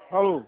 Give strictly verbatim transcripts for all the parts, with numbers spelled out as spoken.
Alô,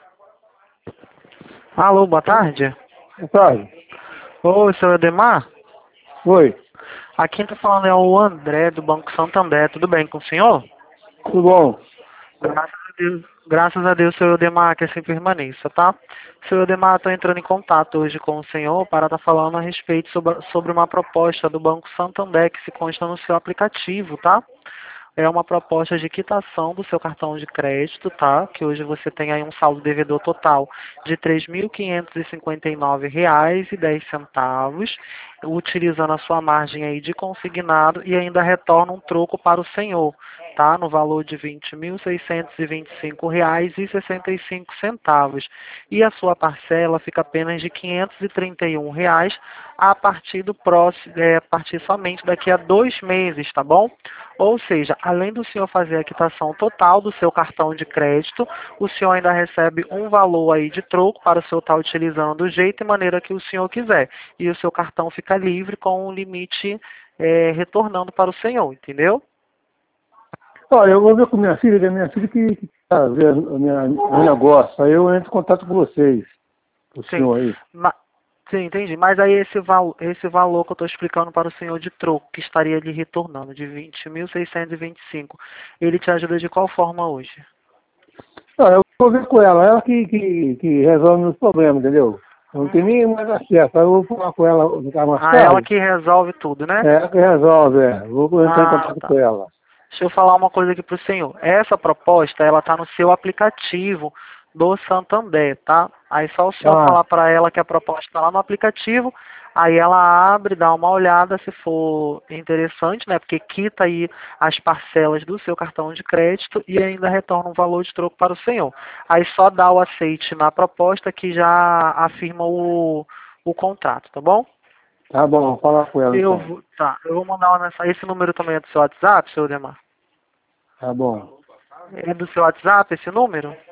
Alô, boa tarde. boa tarde. Oi, senhor Ademar? Oi, Aqui quem tá falando é o André, do Banco Santander. Tudo bem com o senhor? tudo bom? Graças a Deus, graças a Deus, senhor Ademar, que assim permaneça, tá? Senhor Ademar, estou entrando em contato hoje com o senhor para estar falando a respeito sobre, sobre uma proposta do Banco Santander que se consta no seu aplicativo, tá? É uma proposta de quitação do seu cartão de crédito, tá? Que hoje você tem aí um saldo devedor total de três mil quinhentos e cinquenta e nove reais e dez centavos, utilizando a sua margem aí de consignado e ainda retorna um troco para o senhor, tá? No valor de vinte mil seiscentos e vinte e cinco reais e sessenta e cinco centavos. E a sua parcela fica apenas de quinhentos e trinta e um reais a partir do próximo, é, a partir somente daqui a dois meses, tá bom? Ou seja, além do senhor fazer a quitação total do seu cartão de crédito, o senhor ainda recebe um valor aí de troco para o senhor estar utilizando do jeito e maneira que o senhor quiser. E o seu cartão fica livre com o limite é, retornando para o senhor, entendeu? Olha, eu vou ver com minha filha, que é minha filha que que tá vendo o minha- meu negócio. Aí eu entro em contato com vocês, o Sim. senhor aí. Ma- Sim, entendi. Mas aí esse, val esse valor que eu estou explicando para o senhor de troco, que estaria lhe retornando, de vinte mil seiscentos e vinte e cinco, ele te ajuda de qual forma hoje? Olha, eu vou ver com ela, ela que, que, que resolve meus problemas, entendeu? Eu não tenho Uhum. nem mais acesso, aí eu vou falar com ela ficar mais Ah, ela tarde. que resolve tudo, né? É ela que resolve, é. Vou entrar em Ah, contato tá. com ela. Deixa eu falar uma coisa aqui para o senhor. Essa proposta, ela está no seu aplicativo do Santander, tá? Aí só o senhor Ah, falar para ela que a proposta está lá no aplicativo, aí ela abre, dá uma olhada se for interessante, né? Porque quita aí as parcelas do seu cartão de crédito e ainda retorna um valor de troco para o senhor. Aí só dá o aceite na proposta que já afirma o, o contrato, tá bom? tá bom, vou falar com ela Eu então. vou, tá, eu vou mandar uma mensagem. Esse número também é do seu WhatsApp, seu Demar? Tá bom. É do seu WhatsApp esse número?